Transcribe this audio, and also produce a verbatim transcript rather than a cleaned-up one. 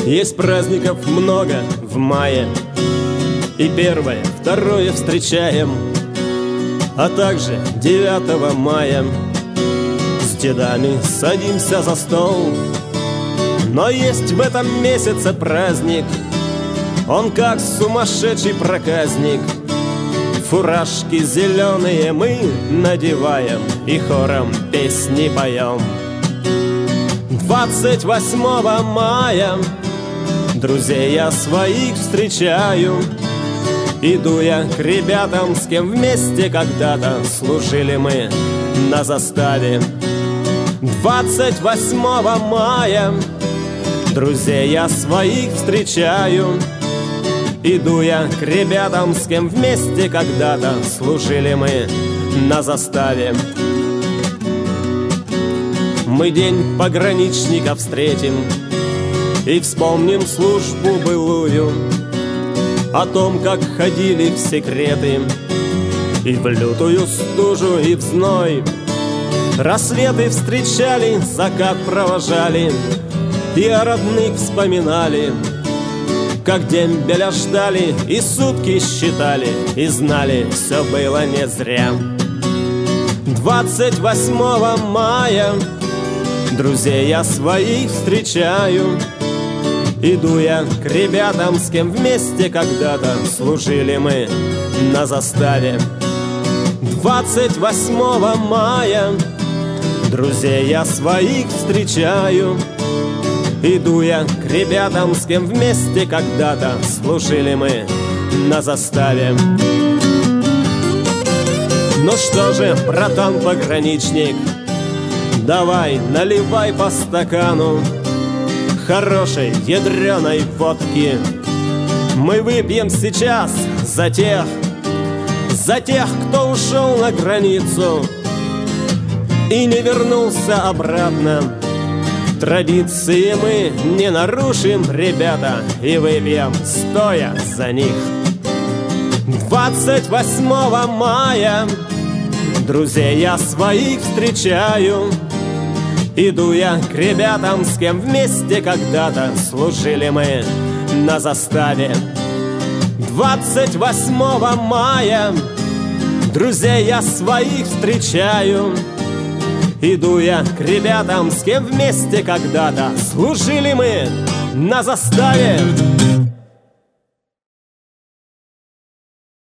Есть праздников много в мае, и первое, второе встречаем, а также девятого мая с дедами садимся за стол. Но есть в этом месяце праздник, он как сумасшедший проказник. Фуражки зеленые мы надеваем и хором песни поем. Двадцать восьмого мая друзей я своих встречаю. Иду я к ребятам, с кем вместе когда-то служили мы на заставе. Двадцать восьмого мая друзей я своих встречаю. Иду я к ребятам, с кем вместе когда-то служили мы на заставе. Мы день пограничника встретим и вспомним службу былую, о том, как ходили в секреты и в лютую стужу, и в зной. Рассветы встречали, закат провожали и о родных вспоминали, как дембеля ждали и сутки считали, и знали, все было не зря. Двадцать восьмого мая друзей я своих встречаю. Иду я к ребятам, с кем вместе когда-то служили мы на заставе. Двадцать восьмого мая друзей я своих встречаю. Иду я к ребятам, с кем вместе когда-то служили мы на заставе. Ну что же, братан-пограничник, давай наливай по стакану хорошей ядреной водки. Мы выпьем сейчас за тех, за тех, кто ушел на границу и не вернулся обратно. Традиции мы не нарушим, ребята, и выпьем стоя за них. Двадцать восьмого мая друзей я своих встречаю. Иду я к ребятам, с кем вместе когда-то служили мы на заставе. Двадцать восьмого мая друзей я своих встречаю. Иду я к ребятам, с кем вместе когда-то служили мы на заставе.